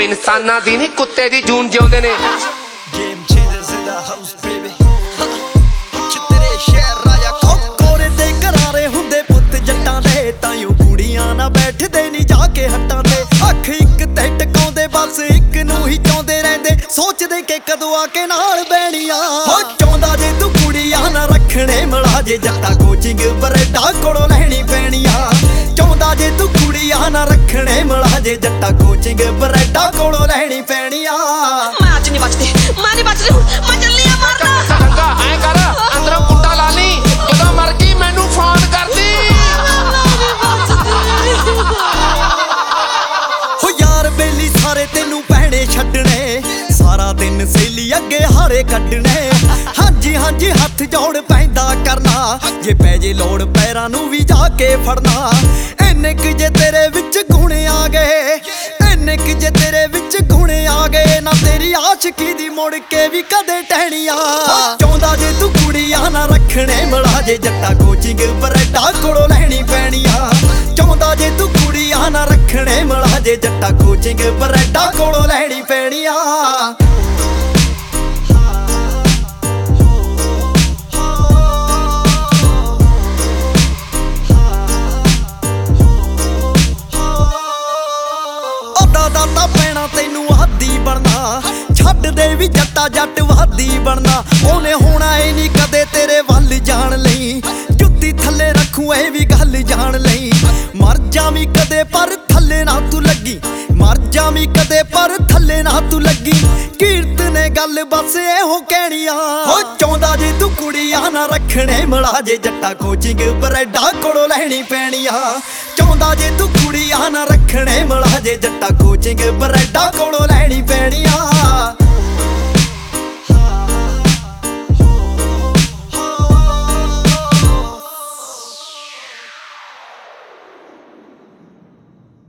ਉਹ ਇਨਸਾਨਾਂ ਦੀ ਨਹੀਂ ਕੁੱਤੇ ਦੀ ਜੂਨ ਜਿਉਂਦੇ ਨੇ। Game changers in the house baby ਤੇਰੇ ਸ਼ਹਿਰ ਰਾਜਾ ਕੋਰੇ ਤੇ ਕਰਾਰੇ ਹੁੰਦੇ ਪੁੱਤ ਜੱਟਾਂ ਦੇ ਤਾਈਓ ਕੁੜੀਆਂ ਨਾ ਬੈਠਦੇ ਨਹੀਂ ਜਾ ਕੇ ਹੱਟਾਂ ਤੇ ਅੱਖ ਇੱਕ ਤੇ ਟਕਾਉਂਦੇ ਬਸ ਇੱਕ ਨੂੰ ਹੀ ਚਾਹੁੰਦੇ ਰਹਿੰਦੇ ਸੋਚਦੇ ਕਿ ਕਦੋਂ ਆ ਕੇ ਨਾਲ ਬਹਿਣੀਆਂ ਹੋ ਚਾਹੁੰਦਾ ਜੇ ਤੂੰ ਕੁੜੀਆਂ ਨਾ ਰੱਖਣੇ ਮਲਾ ਜੇ ਜੱਟਾ ਕੋਚਿੰਗ ਬਰੇਡਾ ਕੋਲੋਂ ਲੈਣੀ ਪੈਣੀਆਂ ਚਾਹੁੰਦਾ ਜੇ ਤੂੰ ਕੁੜੀਆਂ ਨਾ ਰੱਖਣੇ ਮਲਾ ਜੇ ਜੱਟਾ ਕੋਚਿੰਗ ਬਰੇਡਾ ਕੋਲੋਂ ਲੈਣੀ ਪੈਣੀਆਂ ਮੈਂ ਅੱਜ ਨਹੀਂ ਬਚਦੀ ਮੈਂ ਨਹੀਂ ਬਚ ਰਹੀ ਮੈਂ ਚੱਲੀ ਆ ਮਰਨਾ ਚੰਗਾ ਐ ਕਰ ਅੰਦਰੋਂ ਕੁੱਟਾ ਲਾ ਲਈ ਜਦੋਂ ਮਰ ਗਈ ਮੈਨੂੰ ਫੋਨ ਕਰਦੀ। ਹੋ ਯਾਰ ਬੇਲੀ ਸਾਰੇ ਤੈਨੂੰ ਪਹਿਣੇ ਛੱਡਣੇ ਸਾਰਾ ਦਿਨ ਸੇਲੀ ਅੱਗੇ ਹਾਰੇ ਕੱਢਣੇ ਹਾਂਜੀ ਹਾਂਜੀ ਹੱਥ ਜੋੜ ਪੈਂਦਾ ਕਰਨਾ ਜੇ ਪੈ ਜੇ ਲੋੜ ਪੈਰਾਂ ਨੂੰ ਵੀ ਜਾ ਕੇ ਫੜਨਾ ਇੰਨੇ ਕੁ ਜੇ ਤੇਰੇ ਵਿੱਚ ਗੁਣ ਆ ਗਏ ਇੰਨੇ ਕੁ ਜੇ ਤੇਰੇ ਵਿੱਚ ਗੁਣ ਆ ਗਏ ਨਾ ਤੇਰੀ ਆਸ਼ਕੀ ਦੀ ਮੁੜ ਕੇ ਵੀ ਕਦੇ ਟਹਿਣੀਆਂ ਚਾਹੁੰਦਾ ਜੇ ਤੂੰ ਕੁੜੀਆਂ ਨਾ ਰੱਖਣੇ ਮਲਾ ਜੇ ਜੱਟਾ ਕੋਚਿੰਗ ਬਰੇਡਾ ਕੋਲੋਂ ਲੈਣੀ ਪੈਣੀਆਂ ਚਾਹੁੰਦਾ ਜੇ ਤੂੰ ਕੁੜੀਆਂ ਨਾ ਰੱਖਣੇ ਮਲਾ ਜੇ ਜੱਟਾ ਕੋਚਿੰਗ ਬਰੇਡਾ ਕੋਲੋਂ ਲੈਣੀ ਪੈਣੀਆਂ ਦਾਦਾ ਪੈਣਾ ਤੈਨੂੰ ਆਦੀ ਬਣਨਾ ਛੱਡ ਦੇ ਵੀ ਜੱਟਾ ਜੱਟ ਵਾਦੀ ਬਣਨਾ ਉਹਨੇ ਹੋਣਾ ਏ ਨਹੀਂ ਕਦੇ ਤੇਰੇ ਵੱਲ ਜਾਣ ਲਈ ਜੁੱਤੀ ਥੱਲੇ ਰੱਖੂ ਇਹ ਵੀ ਗੱਲ ਜਾਣ ਲਈ ਮਰ ਜਾਵੀਂ ਕਦੇ ਪਰ ਥੱਲੇ ਨਾ ਤੂੰ ਲੱਗੀ ਮਰ ਜਾਵੀਂ ਕਦੇ ਪਰ ਥੱਲੇ ਨਾ ਤੂੰ ਲੱਗੀ ਕੀਰਤ ਨੇ ਗੱਲ ਬਸ ਇਹੋ ਕਹਿਣੀਆਂ ਹੋ ਚਾਹੁੰਦਾ ਜੇ ਤੂੰ ਕੁੜੀਆਂ ਨਾ ਰੱਖਣੇ ਮਲਾ ਜੇ ਜੱਟਾ ਕੋਚਿੰਗ ਬਰੇਡਾ ਕੋਲੋਂ ਲੈਣੀ ਪੈਣੀਆਂ ਚਾਹੁੰਦਾ ਜੇ ਤੂੰ ਕੁੜੀਆਂ ਨਾ ਰੱਖਣੇ ਮਲਾ ਜੇ ਜੱਟਾ ਕੋਚਿੰਗ ਬਰੇਡਾ ਕੋਲੋਂ ਲੈਣੀ ਪੈਣੀਆਂ